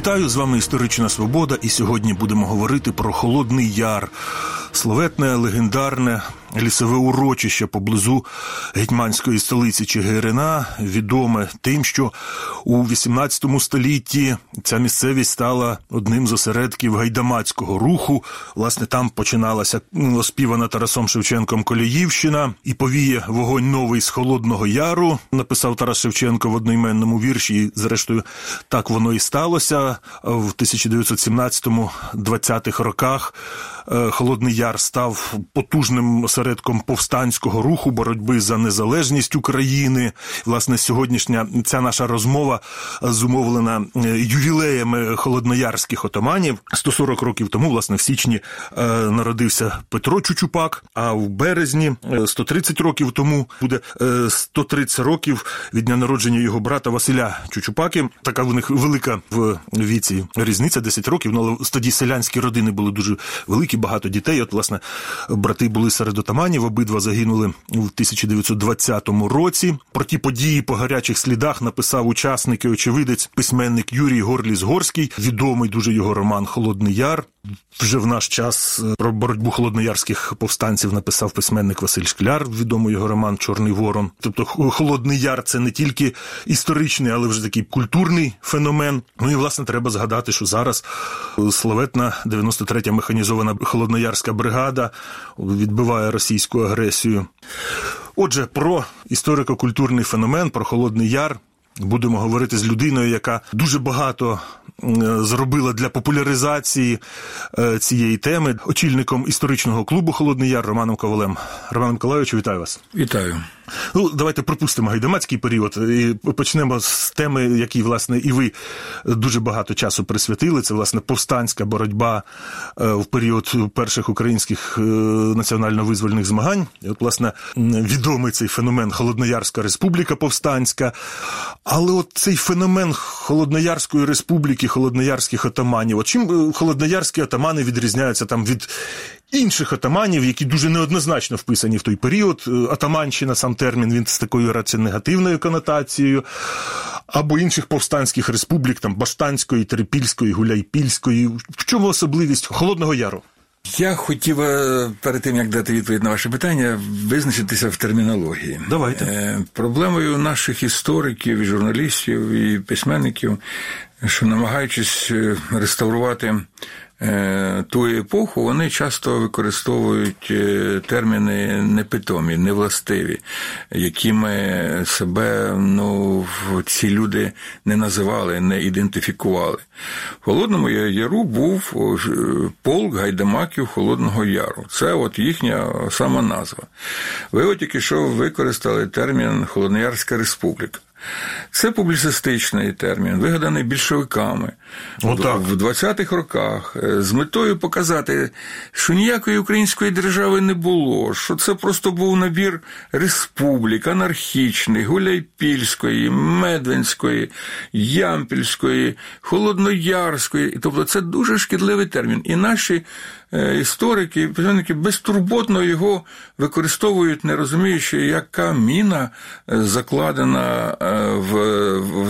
Вітаю, з вами «Історична Свобода», і сьогодні будемо говорити про Холодний Яр. Славетне, легендарне лісове урочище поблизу гетьманської столиці Чигирина, відоме тим, що у XVIII столітті ця місцевість стала одним з осередків гайдамацького руху. Власне, там починалася оспівана Тарасом Шевченком Коліївщина, і повіє вогонь новий з Холодного Яру, написав Тарас Шевченко в одноіменному вірші, і зрештою так воно і сталося. В 1917-20-х роках Холодний Яр став потужним осередком повстанського руху, боротьби за незалежність України. Власне, сьогоднішня ця наша розмова зумовлена ювілеями холодноярських отаманів. 140 років тому, власне, в січні народився Петро Чучупак, а в березні 130 років тому буде 130 років від дня народження його брата Василя Чучупаки. Така в них велика в віці різниця, 10 років, але тоді селянські родини були дуже великі, багато дітей. От, власне, брати були серед отаманів, обидва загинули в 1920 році. Про ті події по гарячих слідах написав учасник і очевидець, письменник Юрій Горліс-Горський, відомий дуже його роман «Холодний Яр». Вже в наш час про боротьбу холодноярських повстанців написав письменник Василь Шкляр, відомий його роман «Чорний ворон». Тобто Холодний Яр – це не тільки історичний, але вже такий культурний феномен. Ну і, власне, треба згадати, що зараз славетна 93-я механізована холодноярська бригада відбиває російську агресію. Отже, про історико-культурний феномен, про Холодний Яр будемо говорити з людиною, яка дуже багато зробила для популяризації цієї теми, очільником історичного клубу «Холодний Яр» Романом Ковалем. Роман Миколайович, вітаю вас. Вітаю. Ну, давайте пропустимо гайдамацький період і почнемо з теми, якій, власне, і ви дуже багато часу присвятили. Це, власне, повстанська боротьба в період перших українських національно-визвольних змагань. І от, власне, відомий цей феномен Холодноярська республіка повстанська. Але от цей феномен Холодноярської республіки, холодноярських отаманів, от чим холодноярські отамани відрізняються там від інших отаманів, які дуже неоднозначно вписані в той період? Атаманщина, сам термін, він з такою раціонегативною конотацією, або інших повстанських республік, там Баштанської, Терепільської, Гуляйпільської. В чому особливість Холодного Яру? Я хотів, перед тим, як дати відповідь на ваше питання, визначитися в термінології. Давайте. Проблемою наших істориків, і журналістів, і письменників, що намагаючись реставрувати ту епоху, вони часто використовують терміни непитомі, невластиві, якими себе ці люди не називали, не ідентифікували. В Холодному Яру був полк гайдамаків Холодного Яру. Це от їхня сама назва. Ви от тільки що використали термін «Холодноярська республіка». Це публіцистичний термін, вигаданий більшовиками в 20-х роках, з метою показати, що ніякої української держави не було, що це просто був набір республік, анархічних, Гуляйпільської, Медвинської, Ямпільської, Холодноярської. Тобто це дуже шкідливий термін. І наші історики і письменники безтурботно його використовують, не розуміючи, яка міна закладена в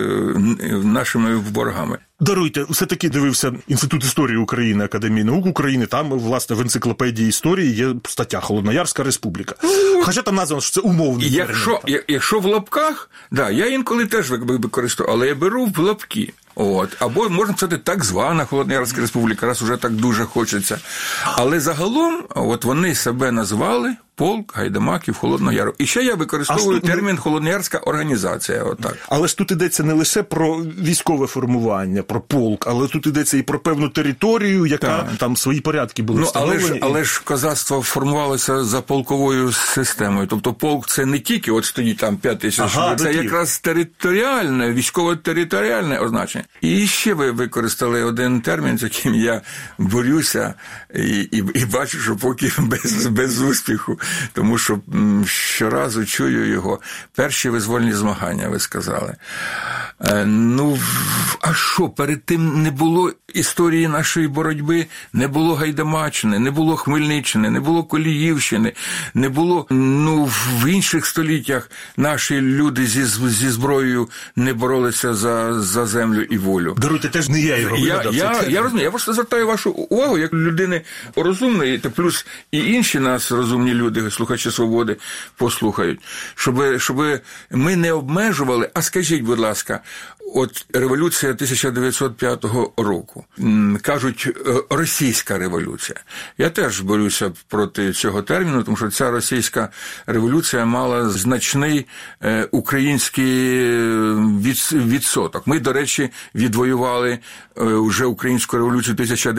нашими ворогами. Даруйте, все-таки дивився Інститут історії України, Академії наук України, там, власне, в енциклопедії історії є стаття «Холодноярська республіка». Хоча там названо, що це умовний термін. Якщо в лапках, я інколи теж використовую, але я беру в лапки. Або, можна сказати, так звана Холодноярська республіка, раз уже так дуже хочеться. Але загалом, вони себе назвали полк гайдамаків Холодного Яру. І ще я використовую термін «Холодноярська організація». Отак. Але ж тут йдеться не лише про військове формування, про полк, але тут йдеться і про певну територію, яка там свої порядки були встановлені. Але ж козацтво формувалося за полковою системою. Тобто полк – це не тільки, от стоїть там 5 тисяч, це якраз територіальне, військово-територіальне означення. І ще ви використали один термін, з яким я борюся і бачу, що поки без успіху. Тому що щоразу чую його. Перші визвольні змагання, ви сказали. А що, перед тим не було історії нашої боротьби, не було Гайдамаччини, не було Хмельниччини, не було Коліївщини, не було, в інших століттях наші люди зі зброєю не боролися за землю і волю. Даруйте, теж не я його вигадав. Я розумію, я просто звертаю вашу увагу, як людини розумної, плюс і інші нас розумні люди, слухачі «Свободи», послухають, щоб ми не обмежували, а скажіть, будь ласка, от революція 1905 року. Кажуть, російська революція. Я теж борюся проти цього терміну, тому що ця російська революція мала значний український відсоток. Ми, до речі, відвоювали вже українську революцію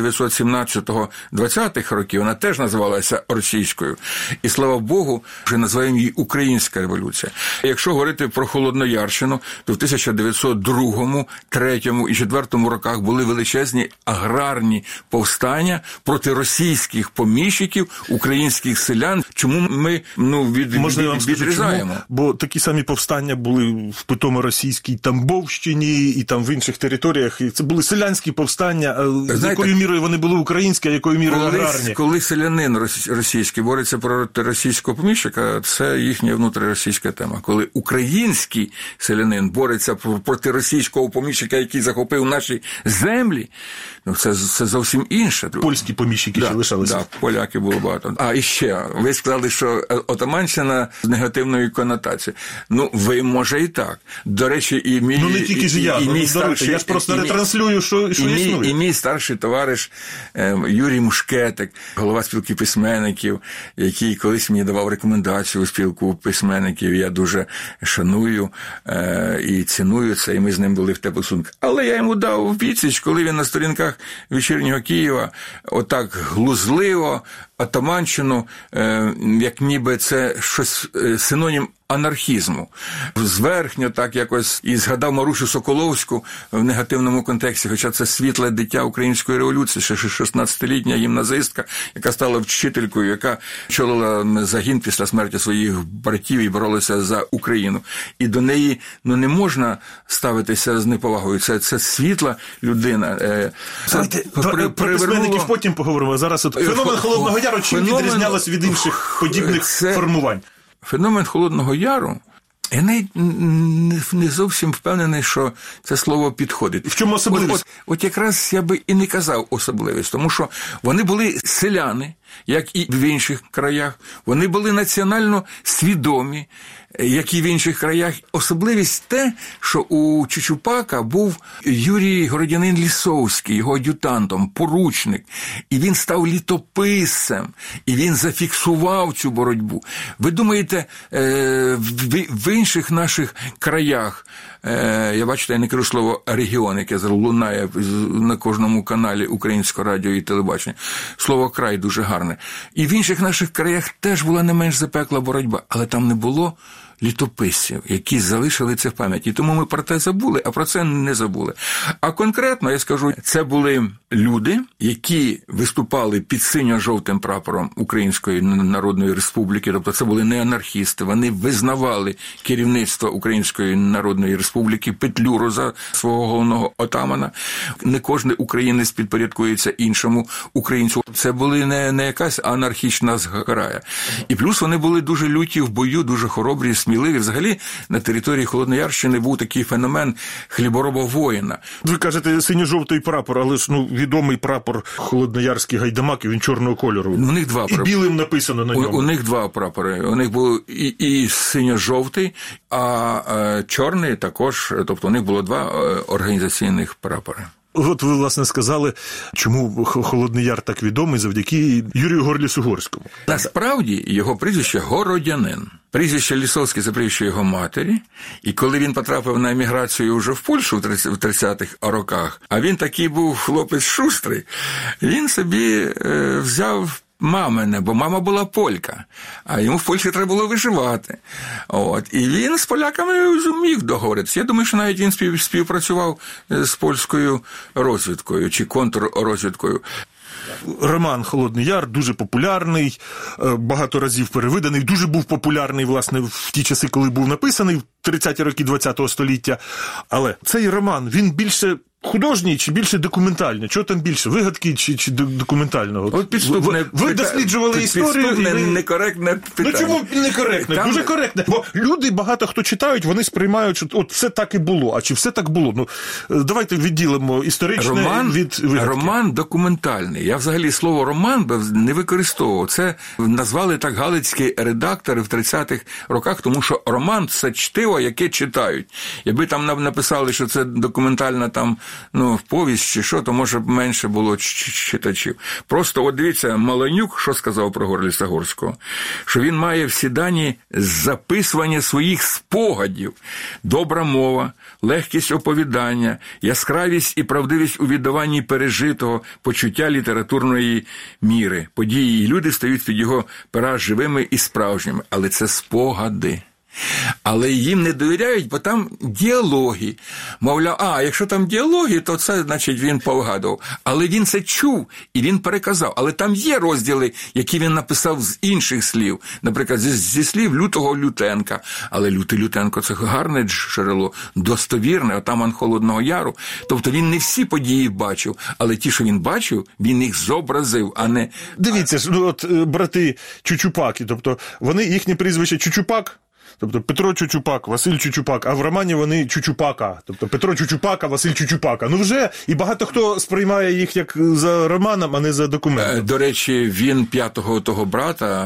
1917-20-х років. Вона теж називалася російською. І, слава Богу, вже називаємо її українська революція. Якщо говорити про Холодноярщину, то в 1902, 1903 і 2004 роках були величезні аграрні повстання проти російських поміщиків, українських селян. Чому ми відрізаємо? Бо такі самі повстання були в Питомо-російській Тамбовщині і там в інших територіях. І це були селянські повстання. З якою мірою вони були українські, а якою мірою аграрні? Коли селянин російський бореться проти російського поміщика, це їхня внутріросійська тема. Коли український селянин бореться проти російського поміщика, який захопив наші землі, це зовсім інше. Польські поміщики ще лишалися. Так, поляки було багато. А і ще, ви сказали, що отаманщина з негативною конотацією. Ви, може, і так. До речі, і мій... не тільки ж я, старший, я ж просто ретранслюю, що існує. І мій старший товариш Юрій Мушкетик, голова спілки письменників, який колись мені давав рекомендацію у спілку письменників, я дуже шаную і ціную це, і ми з ним були в теплих стосунках. Але я йому дав відсіч, коли він на сторінках «Вечірнього Києва» отак глузливо отаманщину, як ніби це щось синонім анархізму. Зверхньо так якось і згадав Марусю Соколовську в негативному контексті, хоча це світле дитя української революції, ще 16-літня гімназистка, яка стала вчителькою, яка очолила загін після смерті своїх братів і боролася за Україну. І до неї не можна ставитися з неповагою. Це світла людина. Про письменників потім поговоримо. Зараз феномен Холодного Яру чим відрізнялось від інших подібних формувань? Феномен Холодного Яру, я навіть не зовсім впевнений, що це слово підходить. В чому особливість? От якраз я би і не казав особливість, тому що вони були селяни, як і в інших краях, вони були національно свідомі, як і в інших краях. Особливість те, що у Чучупака був Юрій Городянин Лісовський, його ад'ютантом, поручник, і він став літописцем, і він зафіксував цю боротьбу. Ви думаєте, в інших наших краях, я бачите, я не кажу слово «регіон», яке лунає на кожному каналі Українського радіо і телебачення, слово «край» дуже гарне. І в інших наших краях теж була не менш запекла боротьба, але там не було літописців, які залишили це в пам'яті. Тому ми про те забули, а про це не забули. А конкретно, я скажу, це були люди, які виступали під синьо-жовтим прапором Української Народної Республіки, тобто це були не анархісти, вони визнавали керівництво Української Народної Республіки, Петлюру за свого головного отамана. Не кожен українець підпорядкується іншому українцю. Це були не якась анархічна зграя. І плюс вони були дуже люті в бою, дуже хоробрі, сміливі. Взагалі, на території Холодноярщини був такий феномен хлібороба-воїна. Ви кажете, синьо-жовтий прапор, але ж відомий прапор холодноярський гайдамаків, він чорного кольору. У них два прапори. І білим написано на ньому. У них два прапори. У них був і синьо-жовтий, а чорний також. Тобто у них було два організаційних прапори. От ви, власне, сказали, чому Холодний Яр так відомий завдяки Юрію Горлісу-Горському. Насправді, його прізвище Городянин. Прізвище Лісовське – це прізвище його матері. І коли він потрапив на еміграцію вже в Польщу в 30-х роках, а він такий був хлопець шустрий, він собі взяв мамине, бо мама була полька, а йому в Польщі треба було виживати. І він з поляками зумів договоритися. Я думаю, що навіть він співпрацював з польською розвідкою чи контррозвідкою. Роман «Холодний Яр» дуже популярний, багато разів перевиданий, дуже був популярний, власне, в ті часи, коли був написаний, в 30-ті роки ХХ століття. Але цей роман, він більше художній чи більше документальний? Чого там більше? Вигадки чи документального? От підступне... Ви досліджували історію? Підступне, некоректне питання. Ну чому некоректне? Там... Дуже коректне. Бо люди, багато хто читають, вони сприймають, що от все так і було. А чи все так було? Ну, давайте відділимо історичне від вигадки. Роман документальний. Я взагалі слово «роман» би не використовував. Це назвали так галицькі редактори в 30-х роках, тому що роман – це чтиво, яке читають. Якби там написали, що це документальна там повість чи що, то, може, менше було читачів. Просто, от дивіться, Маланюк, що сказав про Горліса Горського? Що він має всі дані записування своїх спогадів, добра мова, легкість оповідання, яскравість і правдивість у віддаванні пережитого, почуття літературної міри. Події і люди стають під його пера живими і справжніми. Але це спогади. Але їм не довіряють, бо там діалоги. Мовляв, якщо там діалоги, то це, значить, він повгадував. Але він це чув, і він переказав. Але там є розділи, які він написав з інших слів. Наприклад, зі слів Лютого Лютенка. Але Лютий Лютенко – це гарне джерело, достовірне, отаман Холодного Яру. Тобто він не всі події бачив, але ті, що він бачив, він їх зобразив, а не... Дивіться, от брати Чучупаки, тобто вони, їхнє прізвище Чучупак, тобто Петро Чучупак, Василь Чучупак, а в романі вони Чучупака. Тобто Петро Чучупака, Василь Чучупака. Ну вже, і багато хто сприймає їх як за романом, а не за документом. До речі, він п'ятого того брата,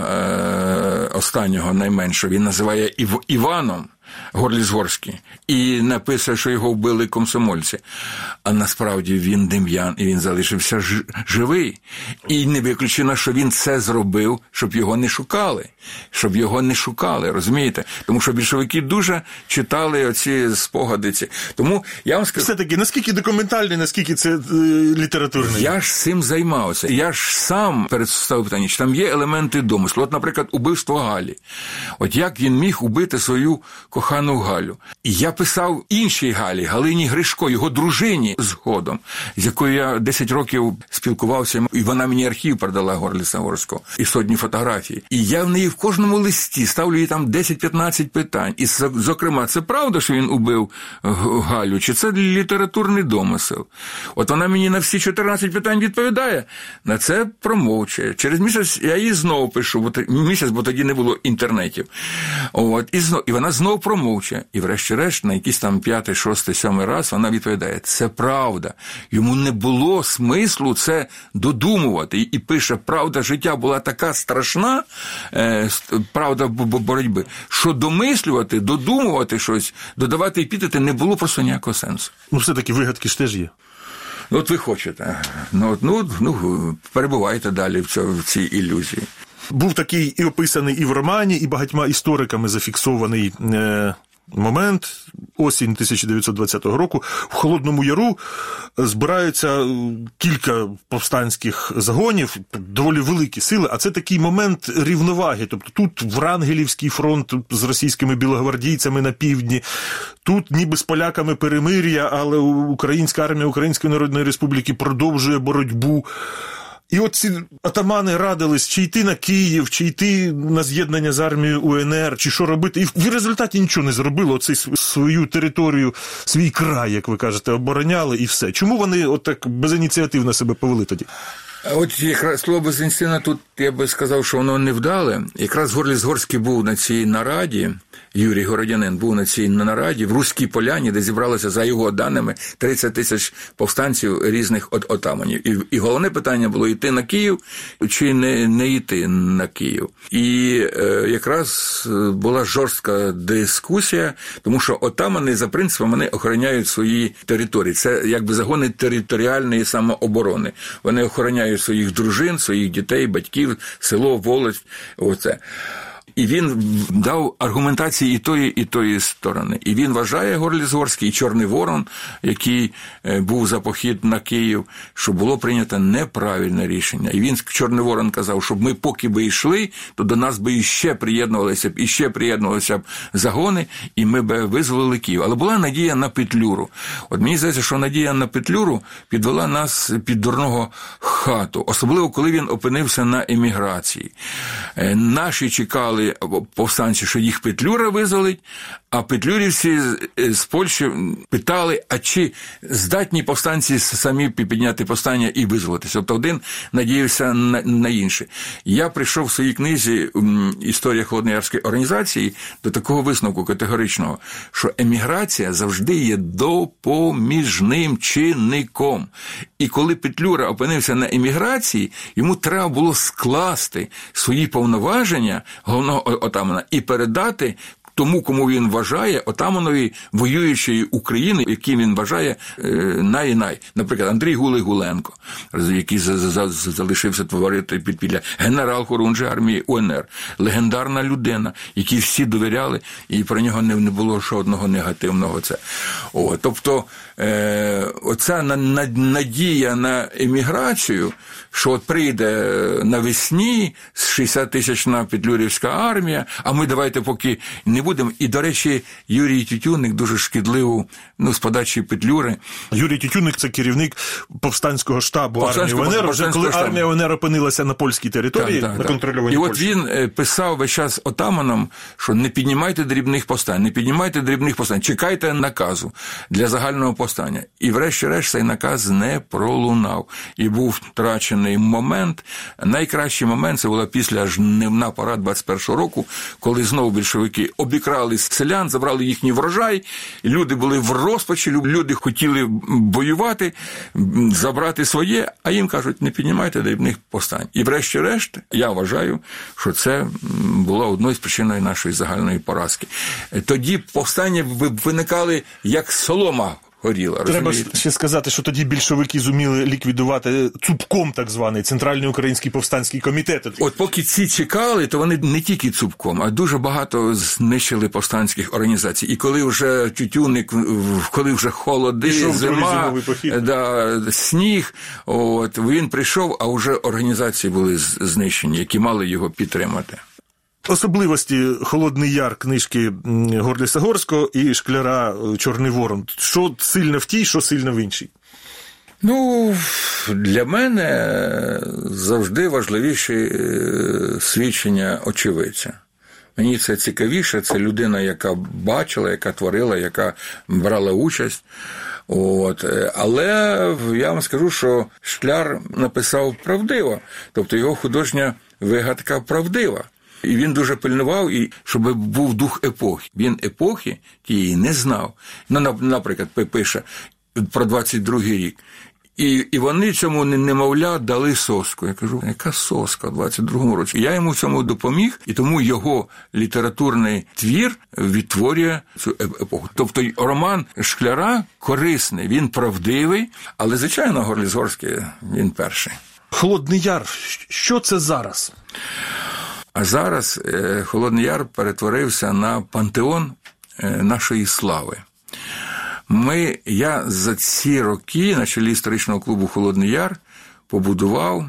останнього найменшого, він називає Іваном. Горліс Горський, і написав, що його вбили комсомольці. А насправді він Дем'ян, і він залишився живий. І не виключено, що він це зробив, щоб його не шукали. Щоб його не шукали, розумієте? Тому що більшовики дуже читали оці спогади. Тому я вам скажу... Все-таки, наскільки документальний, наскільки це літературний? Я ж цим займався. Я ж сам передставив питання, чи там є елементи домислу. От, наприклад, убивство Галі. От як він міг убити свою кохану Галю. І я писав іншій Галі, Галині Гришко, його дружині згодом, з якою я 10 років спілкувався, і вона мені архів передала Горліса Горського, і сотні фотографій. І я в неї в кожному листі ставлю їй там 10-15 питань. І, зокрема, це правда, що він убив Галю, чи це літературний домисел? От вона мені на всі 14 питань відповідає, на це промовчує. Через місяць я їй знову пишу, бо тоді не було інтернетів. І вона знову промовчує. І врешті-решт, на якийсь там 5-й, 6-й, 7-й раз вона відповідає, це правда. Йому не було смислу це додумувати. І пише, правда життя була така страшна, правда боротьби, що домислювати, додумувати щось, додавати епітети не було просто ніякого сенсу. Ну, все-таки вигадки ж теж є. От ви хочете. Перебувайте далі в цій ілюзії. Був такий і описаний і в романі, і багатьма істориками зафіксований момент, осінь 1920 року. В Холодному Яру збираються кілька повстанських загонів, доволі великі сили, а це такий момент рівноваги. Тобто тут Врангелівський фронт з російськими білогвардійцями на півдні, тут ніби з поляками перемир'я, але українська армія Української Народної Республіки продовжує боротьбу. І от ці атамани радились, чи йти на Київ, чи йти на з'єднання з армією УНР, чи що робити. І в результаті нічого не зробили, оцей свою територію, свій край, як ви кажете, обороняли і все. Чому вони отак безініціативно себе повели тоді? От якраз слово безініціативно тут, я би сказав, що воно невдале. Якраз Горліс Горський був на цій нараді, Юрій Городянин був на цій нараді в Руській Поляні, де зібралося, за його даними, 30 тисяч повстанців різних отаманів. І головне питання було, йти на Київ чи не йти на Київ. І якраз була жорстка дискусія, тому що отамани, за принципом, вони охороняють свої території. Це якби загони територіальної самооборони. Вони охороняють своїх дружин, своїх дітей, батьків, село, волость, оце. І він дав аргументації і тої сторони. І він вважає, Горліц-Горський, і Чорний Ворон, який був за похід на Київ, що було прийнято неправильне рішення. І він, Чорний Ворон, казав, щоб ми поки би йшли, то до нас би іще приєднувалися б загони, і ми б визволили Київ. Але була надія на Петлюру. От мені здається, що надія на Петлюру підвела нас під дурного хату. Особливо, коли він опинився на еміграції. Наші чекали повстанці, що їх Петлюра визволить, а петлюрівці з Польщі питали, а чи здатні повстанці самі підняти повстання і визволитися. Тобто один надіявся на інше. Я прийшов в своїй книзі «Історія Холодноярської організації» до такого висновку категоричного, що еміграція завжди є допоміжним чинником. І коли Петлюра опинився на еміграції, йому треба було скласти свої повноваження головного отамана і передати тому, кому він вважає, отаманові воюючої України, яким він вважає най-най. Наприклад, Андрій Гулей-Гуленко, який залишився творити підпілля, генерал Хорунжий армії УНР, легендарна людина, якій всі довіряли, і про нього не було жодного негативного. Тобто, оця надія на еміграцію, що от прийде навесні 60-тисячна петлюрівська армія, а ми давайте поки не будемо. І, до речі, Юрій Тютюнник дуже шкідливо, з подачі Петлюри. Юрій Тютюнник – це керівник повстанського штабу армії УНР, вже коли армія УНР опинилася на польській території, на контрольованій Польщі. І от він писав весь час отаманам, що не піднімайте дрібних повстань, чекайте наказу для загального повстання. І врешті-решт цей наказ не пролунав. І був втрачений момент. Найкращий момент – це була після жнивна пора 21-го року, коли знову більшовики обікрали селян, забрали їхній врожай, люди були в розпачі, люди хотіли воювати, забрати своє, а їм кажуть, не піднімайте дрібних повстань. І врешті-решт, я вважаю, що це було одною з причин нашої загальної поразки. Тоді повстання виникали як солома горіла. Треба ще сказати, що тоді більшовики зуміли ліквідувати цупком так званий Центральний Український повстанський комітет. От поки ці чекали, то вони не тільки цупком, а дуже багато знищили повстанських організацій. І коли вже Тютюнник, коли вже холоди, зима, сніг, він прийшов, а вже організації були знищені, які мали його підтримати. Особливості «Холодний Яр» книжки Горліца-Горського і Шкляра «Чорний Ворон». Що сильно в тій, що сильно в іншій? Для мене завжди важливіші свідчення очевидця. Мені це цікавіше, це людина, яка бачила, яка творила, яка брала участь. Але я вам скажу, що Шкляр написав правдиво, тобто його художня вигадка правдива. І він дуже пильнував, щоб був дух епохи. Він епохи тієї не знав. Наприклад, пише про 22-й рік. І вони цьому немовля дали соску. Я кажу, яка соска в 22-му році? Я йому в цьому допоміг, і тому його літературний твір відтворює цю епоху. Тобто роман Шкляра корисний, він правдивий, але, звичайно, Горліц-Горський він перший. «Холодний Яр» – що це зараз? А зараз Холодний Яр перетворився на пантеон нашої слави. Я за ці роки на чолі історичного клубу «Холодний Яр» побудував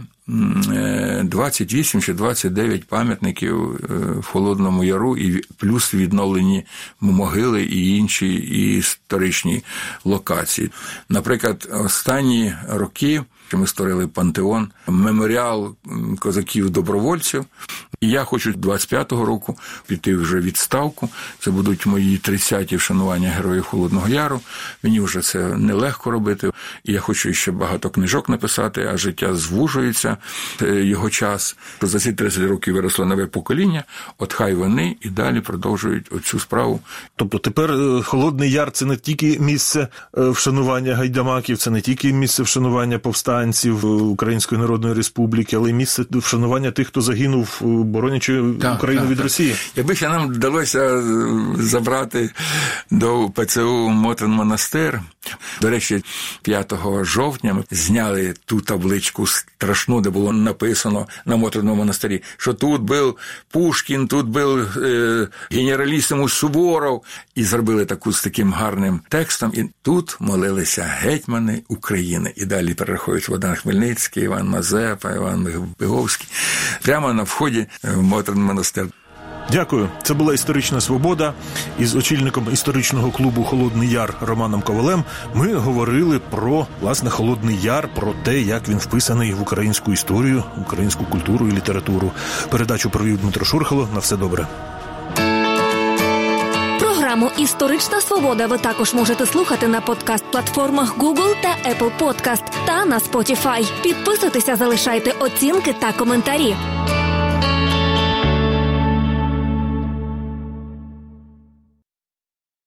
28 чи 29 пам'ятників в Холодному Яру, і плюс відновлені могили і інші історичні локації. Наприклад, останні роки ми створили пантеон, меморіал козаків-добровольців. І я хочу 25-го року піти вже в відставку. Це будуть мої 30-ті вшанування Героїв Холодного Яру. Мені вже це нелегко робити. І я хочу ще багато книжок написати, а життя звужується, його час. За ці 30 років виросло нове покоління, от хай вони і далі продовжують оцю справу. Тобто тепер Холодний Яр – це не тільки місце вшанування гайдамаків, це не тільки місце вшанування повстанців Української Народної Республіки, але й місце вшанування тих, хто загинув, боронячи Україну від Росії. Якби ще нам вдалося забрати до ПЦУ Мотин монастир, До речі, 5 жовтня ми зняли ту табличку страшну, де було написано на Мотриному монастирі, що тут був Пушкін, тут був генералісимус Суворов, і зробили таку з таким гарним текстом, і тут молилися гетьмани України. І далі перераховують Богдан Хмельницький, Іван Мазепа, Іван Виговський, прямо на вході в Мотрин монастир. Дякую. Це була «Історична свобода». Із очільником історичного клубу «Холодний Яр» Романом Ковалем ми говорили про, власне, Холодний Яр, про те, як він вписаний в українську історію, українську культуру і літературу. Передачу провів Дмитро Шурхало. На все добре. Програму «Історична свобода» ви також можете слухати на подкаст-платформах Google та Apple Podcast та на Spotify. Підписуйтеся, залишайте оцінки та коментарі.